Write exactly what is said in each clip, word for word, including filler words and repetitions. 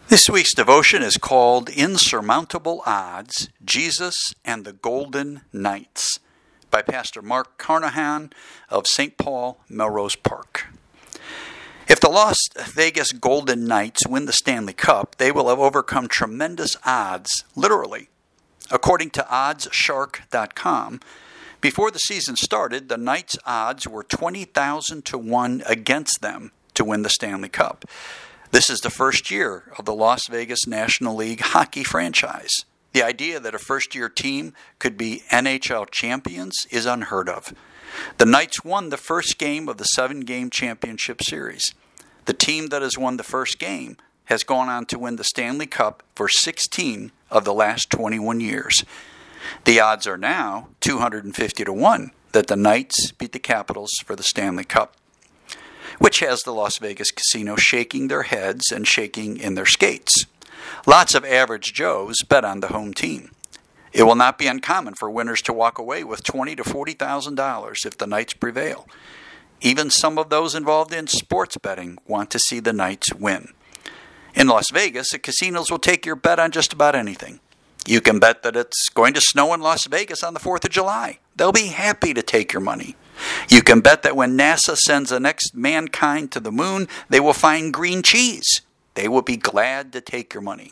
This week's devotion is called Insurmountable Odds, Jesus and the Golden Knights by Pastor Mark Carnahan of Saint Paul, Melrose Park. If the Las Vegas Golden Knights win the Stanley Cup, they will have overcome tremendous odds, literally. According to odds shark dot com, before the season started, the Knights' odds were twenty thousand to one against them to win the Stanley Cup. This is the first year of the Las Vegas National League hockey franchise. The idea that a first-year team could be N H L champions is unheard of. The Knights won the first game of the seven-game championship series. The team that has won the first game has gone on to win the Stanley Cup for sixteen of the last twenty-one years. The odds are now two hundred fifty to one that the Knights beat the Capitals for the Stanley Cup, which has the Las Vegas casino shaking their heads and shaking in their skates. Lots of average Joes bet on the home team. It will not be uncommon for winners to walk away with twenty thousand to forty thousand dollars if the Knights prevail. Even some of those involved in sports betting want to see the Knights win. In Las Vegas, the casinos will take your bet on just about anything. You can bet that it's going to snow in Las Vegas on the fourth of July. They'll be happy to take your money. You can bet that when NASA sends the next mankind to the moon, they will find green cheese. They will be glad to take your money.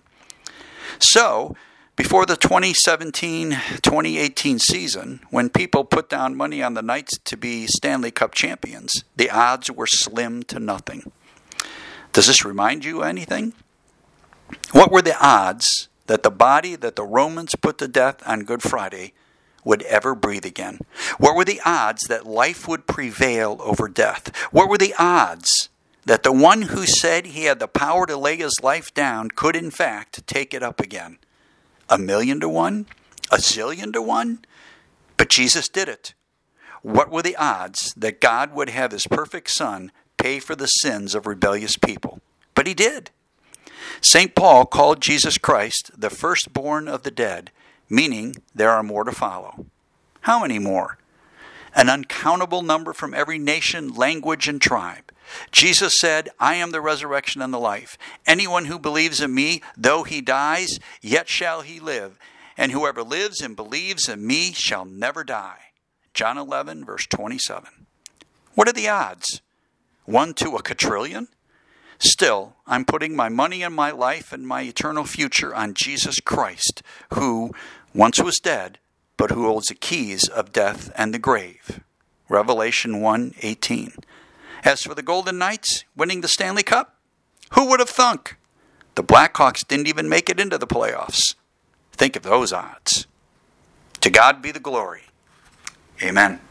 So, before the twenty seventeen twenty eighteen season, when people put down money on the Knights to be Stanley Cup champions, the odds were slim to nothing. Does this remind you of anything? What were the odds that the body that the Romans put to death on Good Friday would ever breathe again? What were the odds that life would prevail over death? What were the odds that the one who said he had the power to lay his life down could in fact take it up again? A million to one? A zillion to one? But Jesus did it. What were the odds that God would have his perfect Son pay for the sins of rebellious people? But he did. Saint Paul called Jesus Christ the firstborn of the dead, meaning there are more to follow. How many more? An uncountable number from every nation, language, and tribe. Jesus said, I am the resurrection and the life. Anyone who believes in me, though he dies, yet shall he live. And whoever lives and believes in me shall never die. John eleven, verse twenty-seven. What are the odds? One to a quadrillion? Still, I'm putting my money and my life and my eternal future on Jesus Christ, who once was dead, but who holds the keys of death and the grave. Revelation one eighteen. As for the Golden Knights winning the Stanley Cup, who would have thunk? The Blackhawks didn't even make it into the playoffs. Think of those odds. To God be the glory. Amen.